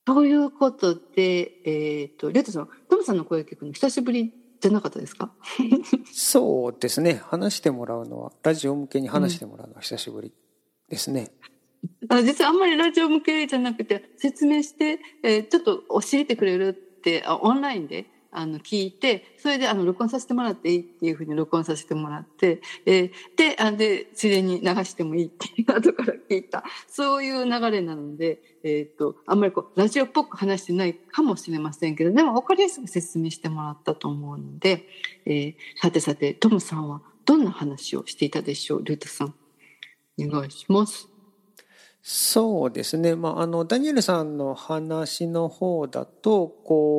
そういうことで、リュウトさん、トムさんの声を聞くの久しぶりじゃなかったですか？ そうですね。話してもらうのは、ラジオ向けに話してもらうのは久しぶりですね。 実はあんまりラジオ向けじゃなくて、説明して、ちょっと教えてくれるって、オンラインで聞いて、それで録音させてもらっていいっていうふうに録音させてもらって、で、ついでに流してもいいって後から聞いた、そういう流れなので、あんまりラジオっぽく話してないかもしれませんけど、でも分かりやすく説明してもらったと思うので、さてさて、トムさんはどんな話をしていたでしょう？リュウタさん、お願いします。 そうですね。ダニエルさんの話の方だと、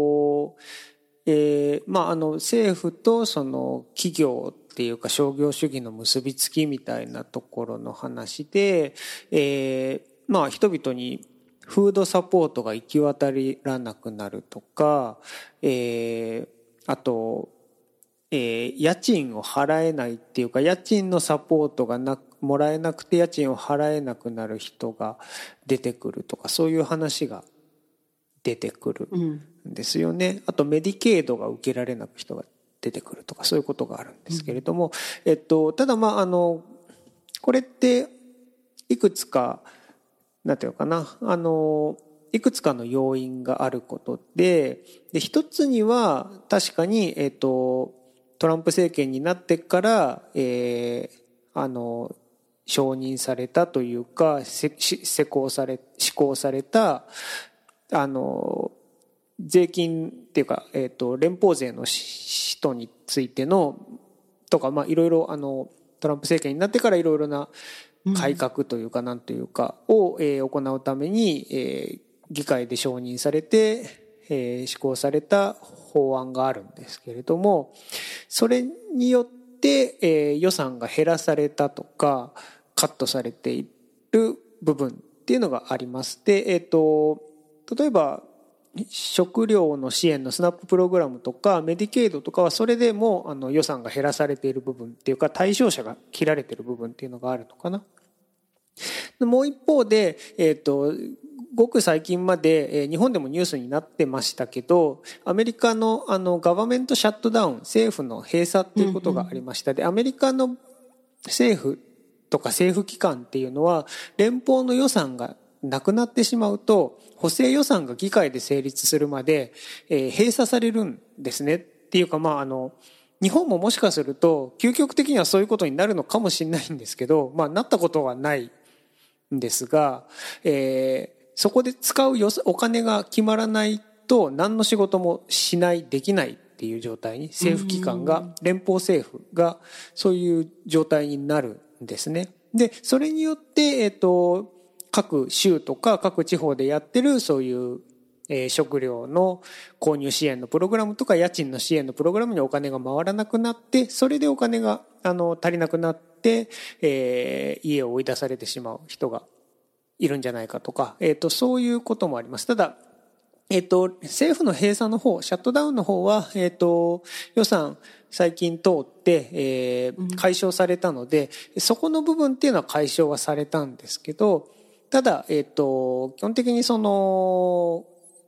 政府とその企業っていうか商業主義の結びつきみたいなところの話で、人々にフードサポートが行き渡らなくなるとか、あと、家賃を払えないっていうか、家賃のサポートがもらえなくて家賃を払えなくなる人が出てくるとか、そういう話が出てくるんですよね。あとメディケードが受けられなく人が出てくるとか、そういうことがあるんですけれども、ただこれっていくつかなんていうのかな、いくつかの要因があることで、一つには確かにトランプ政権になってから、承認されたというか施行された税金っていうか、連邦税の人についてのとか、いろいろトランプ政権になってからいろいろな改革というかなんというかを行うために議会で承認されて施行された法案があるんですけれども、それによって予算が減らされたとかカットされている部分っていうのがあります。で、例えば食料の支援のスナッププログラムとかメディケイドとかはそれでも予算が減らされている部分っていうか対象者が切られている部分っていうのがあるのかな。もう一方で、ごく最近まで日本でもニュースになってましたけど、アメリカのガバメントシャットダウン、政府の閉鎖っていうことがありました。で、アメリカの政府とか政府機関っていうのは連邦の予算がなくなってしまうと補正予算が議会で成立するまで閉鎖されるんですね。っていうか日本ももしかすると究極的にはそういうことになるのかもしれないんですけど、なったことはないんですが、そこで使うお金が決まらないと何の仕事もできないっていう状態に政府機関が、連邦政府がそういう状態になるんですね。で、それによって、各州とか各地方でやってるそういう食料の購入支援のプログラムとか家賃の支援のプログラムにお金が回らなくなって、それでお金が足りなくなって、家を追い出されてしまう人がいるんじゃないかとか、そういうこともあります。ただ、政府の閉鎖の方、シャットダウンの方は、予算最近通って、解消されたので、そこの部分っていうのは解消はされたんですけど、ただ、基本的にそう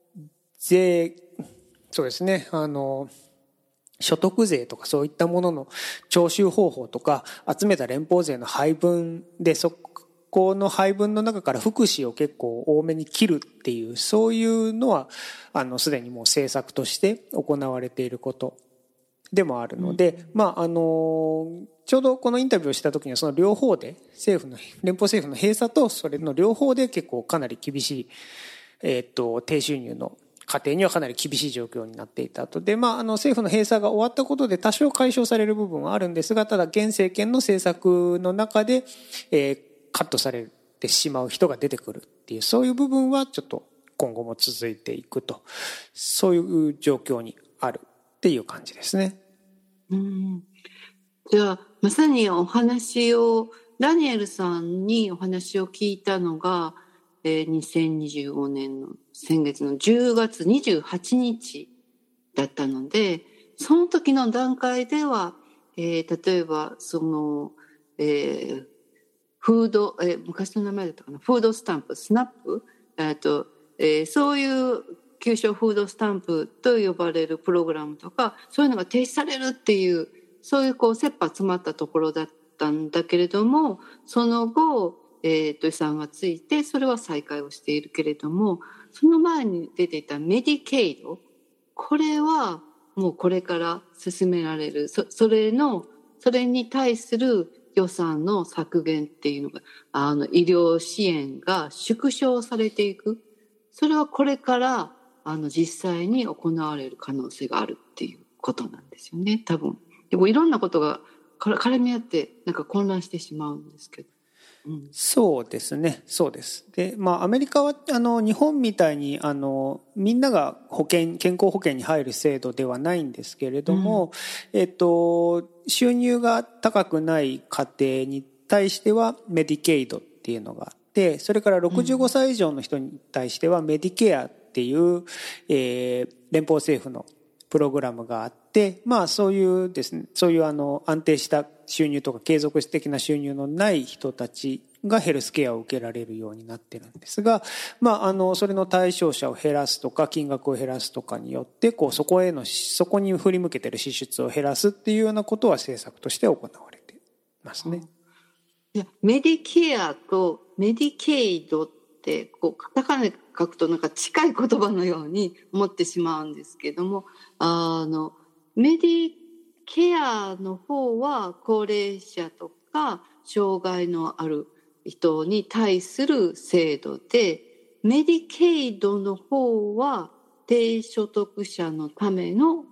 ですね、所得税とかそういったものの徴収方法とか、集めた連邦税の配分で、そこの配分の中から福祉を結構多めに切るっていう、そういうのは、すでにもう政策として行われていることでもあるので、ちょうどこのインタビューをした時にはその両方で連邦政府の閉鎖とそれの両方で結構かなり厳しい、低収入の家庭にはかなり厳しい状況になっていたと。で、政府の閉鎖が終わったことで多少解消される部分はあるんですが、ただ現政権の政策の中で、カットされてしまう人が出てくるっていう、そういう部分はちょっと今後も続いていくと、そういう状況にあるっていう感じですね。 じゃあまさにダニエルさんにお話を聞いたのが、2025年の先月の10月28日だったので、その時の段階では、例えばフード、昔の名前だったかな、フードスタンプ、スナップ、 そういう給食フードスタンプと呼ばれるプログラムとか、そういうのが停止されるっていう、そういう切羽詰まったところだったんだけれども、その後、予算がついて、それは再開をしているけれども、その前に出ていたメディケイド、これはもうこれから進められる、それに対する予算の削減っていうのが、医療支援が縮小されていく。それはこれから実際に行われる可能性があるっていうことなんですよね、多分。でもいろんなことが絡み合ってなんか混乱してしまうんですけど。 そうですね、そうです。で、アメリカは日本みたいにみんなが健康保険に入る制度ではないんですけれども、収入が高くない家庭に対してはメディケイドっていうのがあって、それから65歳以上の人に対してはメディケアっていう、連邦政府のプログラムがあって、そういうですね、そういう安定した収入とか継続的な収入のない人たちがヘルスケアを受けられるようになってるんですが、それの対象者を減らすとか金額を減らすとかによってそこに振り向けてる支出を減らすっていうようなことは政策として行われていますね。 メディケアとメディケイドってカタカナで書くとなんか近い言葉のように思ってしまうんですけども、メディケアの方は高齢者とか障害のある人に対する制度で、メディケイドの方は低所得者のための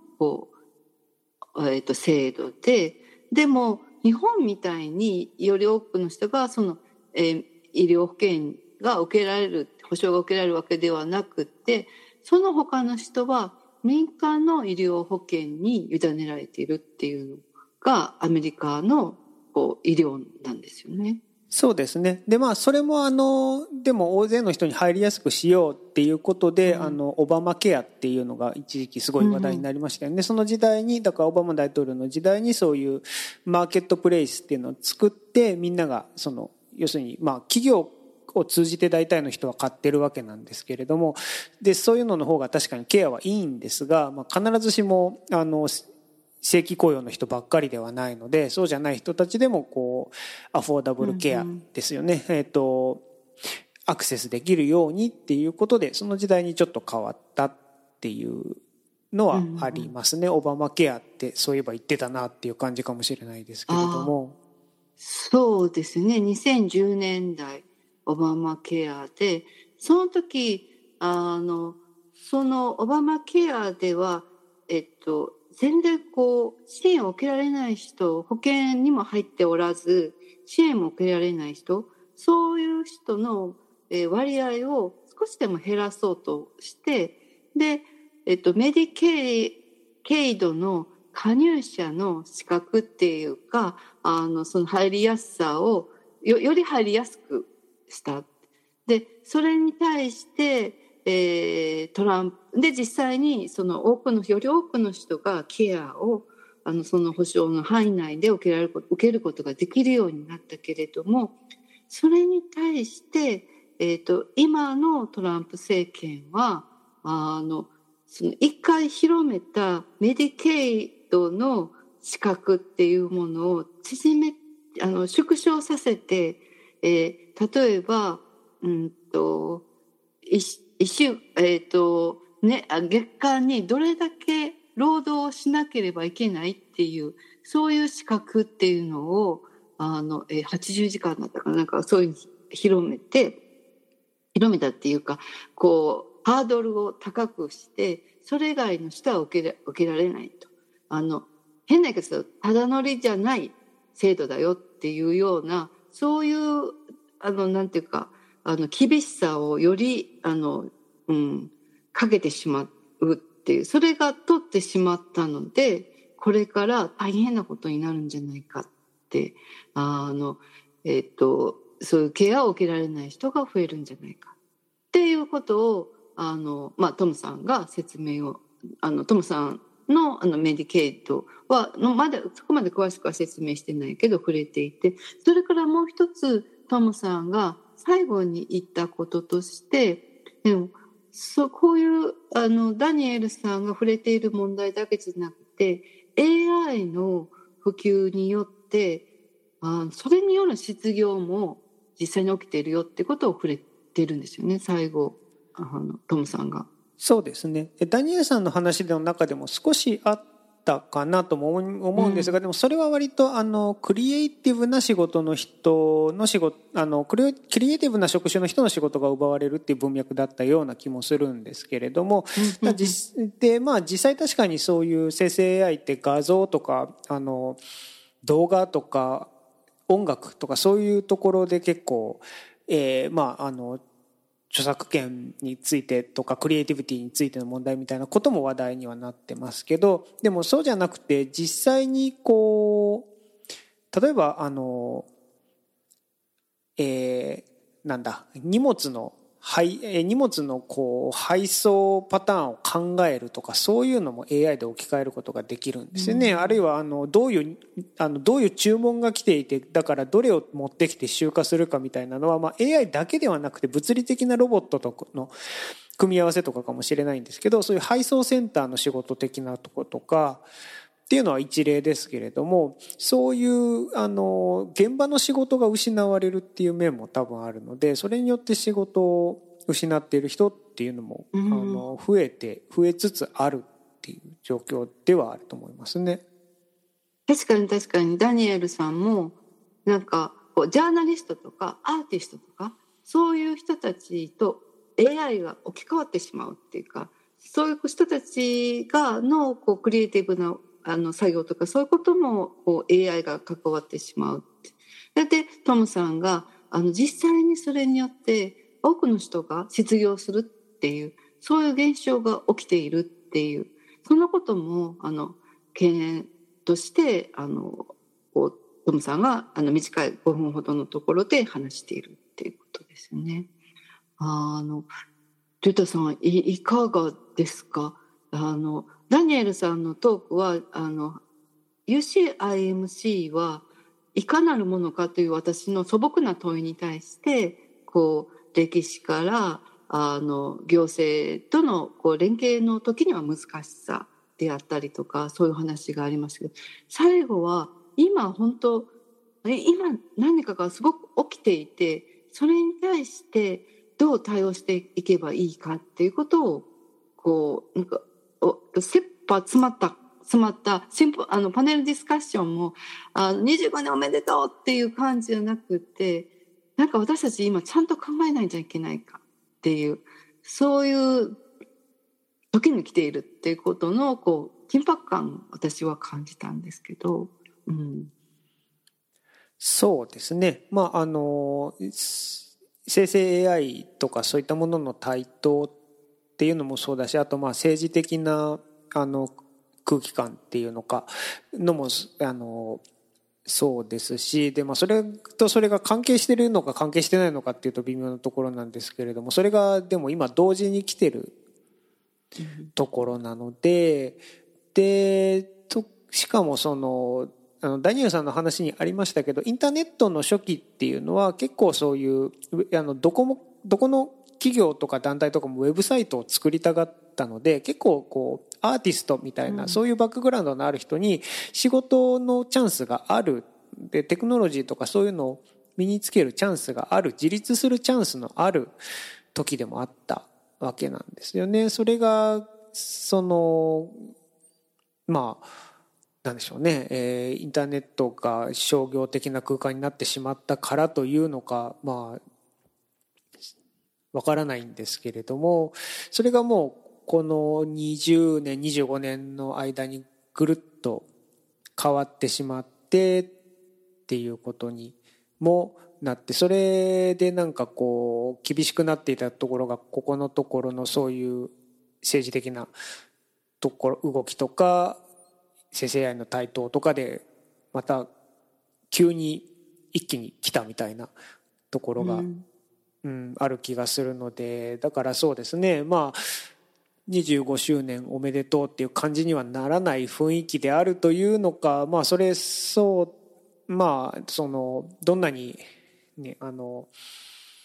制度で、でも日本みたいにより多くの人が医療保険が受けられる、保障が受けられるわけではなくて、その他の人は民間の医療保険に委ねられているっていうのがアメリカの医療なんですよね。 そうですね。で、それもでも大勢の人に入りやすくしようっていうことで、オバマケアっていうのが一時期すごい話題になりましたよね。その時代に、だからオバマ大統領の時代にそういうマーケットプレイスっていうのを作って、みんなが要するに企業を通じて大体の人は買ってるわけなんですけれども、でそういうのの方が確かにケアはいいんですが、必ずしも正規雇用の人ばっかりではないので、そうじゃない人たちでもアフォーダブルケアですよね、アクセスできるようにっていうことで、その時代にちょっと変わったっていうのはありますね。オバマケアってそういえば言ってたなっていう感じかもしれないですけれども。 そうですね、2010年代オバマケアで、その時そのオバマケアでは全然支援を受けられない人、保険にも入っておらず支援も受けられない人、そういう人の割合を少しでも減らそうとして、で、メディケイドの加入者の資格っていうか、その入りやすさをより入りやすくした。で、それに対してトランプで実際により多くの人がケアをその保障の範囲内で受けることができるようになったけれども、それに対して、今のトランプ政権はその一回広めたメディケイドの資格っていうものを縮小させて、例えば月間にどれだけ労働をしなければいけないっていう、そういう資格っていうのを80時間だったかな、なんかそういう広めたっていうか、ハードルを高くして、それ以外の人は受けられないと。変な言い方すると、ただ乗りじゃない制度だよっていうような、そういう、なんていうか、厳しさをより、かけてしまうっていう、それが取ってしまったので、これから大変なことになるんじゃないかって、そういうケアを受けられない人が増えるんじゃないかっていうことを、トムさんが説明を、トムさんのメディケイドはまだそこまで詳しくは説明してないけど触れていて、それからもう一つトムさんが最後に言ったこととして、 こういうダニエルさんが触れている問題だけじゃなくて AI の普及によってそれによる失業も実際に起きているよってことを触れているんですよね、最後トムさんが。 そうですね。ダニエルさんの話の中でも少しあったかなとも思うんですが、でもそれは割とクリエイティブな仕事の人の仕事クリエイティブな職種の人の仕事が奪われるっていう文脈だったような気もするんですけれども、実際確かにそういう生成 AI って画像とか動画とか音楽とかそういうところで結構、著作権についてとかクリエイティビティについての問題みたいなことも話題にはなってますけど、でもそうじゃなくて実際にこう例えば荷物のこう配送パターンを考えるとか、そういうのも AI で置き換えることができるんですよね。あるいはどういう注文が来ていて、だからどれを持ってきて集荷するかみたいなのは、AI だけではなくて物理的なロボットとの組み合わせとかかもしれないんですけど、そういう配送センターの仕事的なところとかっていうのは一例ですけれども、そういう現場の仕事が失われるっていう面も多分あるので、それによって仕事を失っている人っていうのも、増えつつあるっていう状況ではあると思いますね。 確かにダニエルさんもなんかこうジャーナリストとかアーティストとかそういう人たちと AI が置き換わってしまうっていうか、そういう人たちのこうクリエイティブな作業とかそういうこともこう AI が関わってしまうって。でトムさんが実際にそれによって多くの人が失業するっていうそういう現象が起きているっていう、そのことも懸念としてこうトムさんが短い5分ほどのところで話しているっていうことですよね。リュタさんいかがですか？ダニエルさんのトークはUCIMC はいかなるものかという私の素朴な問いに対してこう歴史から行政とのこう連携の時には難しさであったりとかそういう話がありましたけど、最後は今何かがすごく起きていて、それに対してどう対応していけばいいかっていうことをこうなんか切羽詰まったパネルディスカッションも25年おめでとうっていう感じじゃなくて、なんか私たち今ちゃんと考えないといけないかっていう、そういう時に来ているっていうことのこう緊迫感を私は感じたんですけど、 そうですね。生成 AI とかそういったものの台頭っていうのもそうだし、あと政治的な空気感っていうのもそうですし、でそれが関係してるのか関係してないのかっていうと微妙なところなんですけれども、それがでも今同時に来てるところなので、しかもダニエルさんの話にありましたけど、インターネットの初期っていうのは結構そういうどこの企業とか団体とかもウェブサイトを作りたがったので、結構こうアーティストみたいな、そういうバックグラウンドのある人に仕事のチャンスがあるで、テクノロジーとかそういうのを身につけるチャンスがある、自立するチャンスのある時でもあったわけなんですよね。それがなんでしょうね、インターネットが商業的な空間になってしまったからというのかわからないんですけれども、それがもうこの20年25年の間にぐるっと変わってしまってっていうことにもなって、それでなんかこう厳しくなっていたところがここのところのそういう政治的な動きとか生成 AI の台頭とかでまた急に一気に来たみたいなところが、ある気がするので、だからそうですね、25周年おめでとうっていう感じにはならない雰囲気であるというのか、どんなにね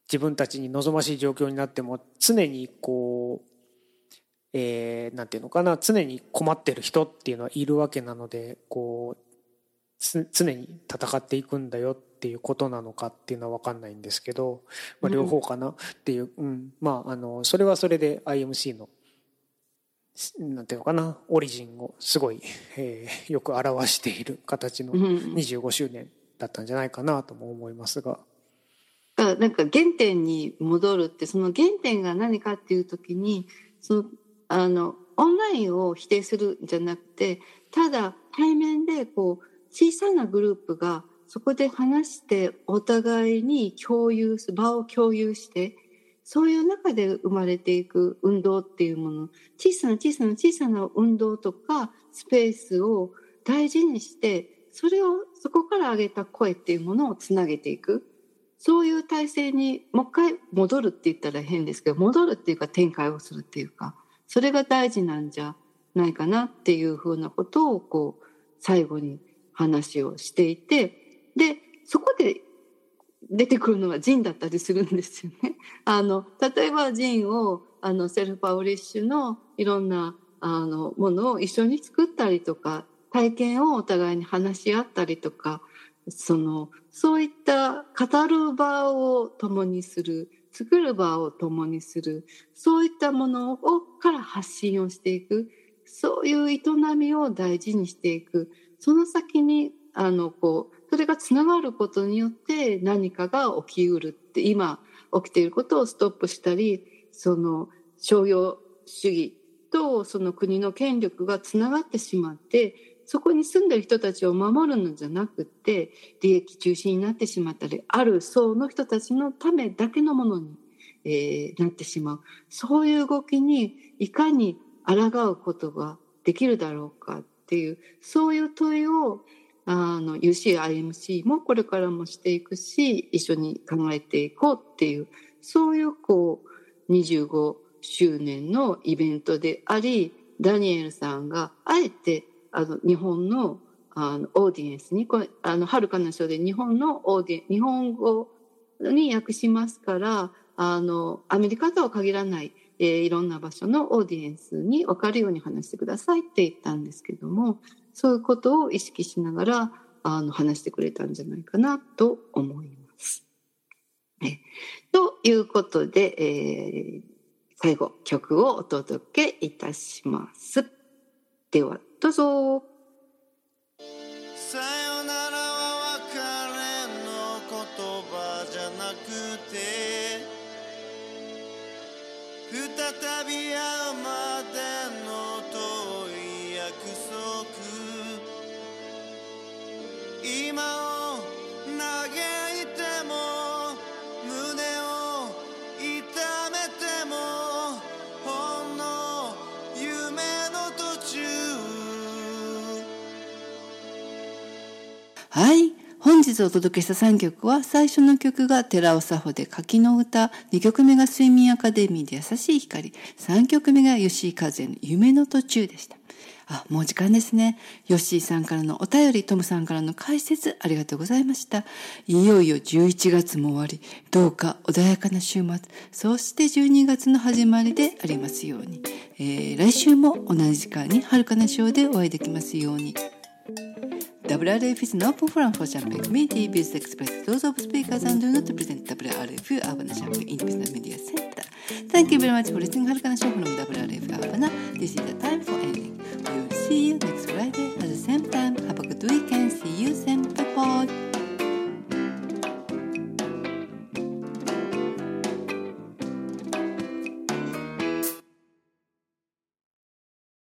自分たちに望ましい状況になっても常にこう、なんていうのかな、常に困ってる人っていうのはいるわけなので、こう常に戦っていくんだよっていうことなのかっていうのは分かんないんですけど、まあ、両方かなっていう、まあそれはそれで IMC のなんていうのかな、オリジンをすごい、よく表している形の25周年だったんじゃないかなとも思いますが。 なんか原点に戻るって、その原点が何かっていう時に、オンラインを否定するんじゃなくて、ただ対面でこう小さなグループがそこで話してお互いに場を共有して、そういう中で生まれていく運動っていうもの、小さな運動とかスペースを大事にして、そこから上げた声っていうものをつなげていく。そういう体制にもう一回戻るって言ったら変ですけど、戻るっていうか展開をするっていうか、それが大事なんじゃないかなっていうふうなことをこう最後に話をしていて、でそこで出てくるのがジンだったりするんですよね。例えばジンをセルフパブリッシュのいろんなものを一緒に作ったりとか、体験をお互いに話し合ったりとか、そういった語る場を共にする、作る場を共にする、そういったものから発信をしていく、そういう営みを大事にしていく。その先にそれがつながることによって何かが起きうるって、今起きていることをストップしたり、商業主義とその国の権力がつながってしまって、そこに住んでいる人たちを守るのじゃなくて、利益中心になってしまったり、ある層の人たちのためだけのものに、なってしまう。そういう動きにいかに抗うことができるだろうかっていう、そういう問いをUCIMC もこれからもしていくし、一緒に考えていこうっていう、そういう25周年のイベントであり、ダニエルさんがあえて日本のオーディエンスに、遥かな書で日本語に訳しますから、アメリカとは限らない、いろんな場所のオーディエンスに分かるように話してくださいって言ったんですけども、そういうことを意識しながら話してくれたんじゃないかなと思います。ということで、最後曲をお届けいたします。ではどうぞ。 さよならは別れの言葉じゃなくて、再び会うまでの遠い約束、今を嘆いても胸を痛めてもほんの夢の途中。 はい、本日お届けした3曲は、最初の曲が寺尾佐穂で柿の歌、2曲目が睡眠アカデミーで優しい光、3曲目が吉井和也の夢の途中でした。もう時間ですね。吉井さんからのお便り、トムさんからの解説、ありがとうございました。いよいよ11月も終わり、どうか穏やかな週末、そして12月の始まりでありますように。来週も同じ時間に遥かなショーでお会いできますように。WRF is an open forum for Champagne community. Views expressed those of speakers and do not represent WRF Urbana Champagne Independent Media Center. Thank you very much for listening. 遥かなショー from WRF Urbana. This is the time for ending. We will see you next Friday at the same time. Have a good weekend. See you soon. Bye bye.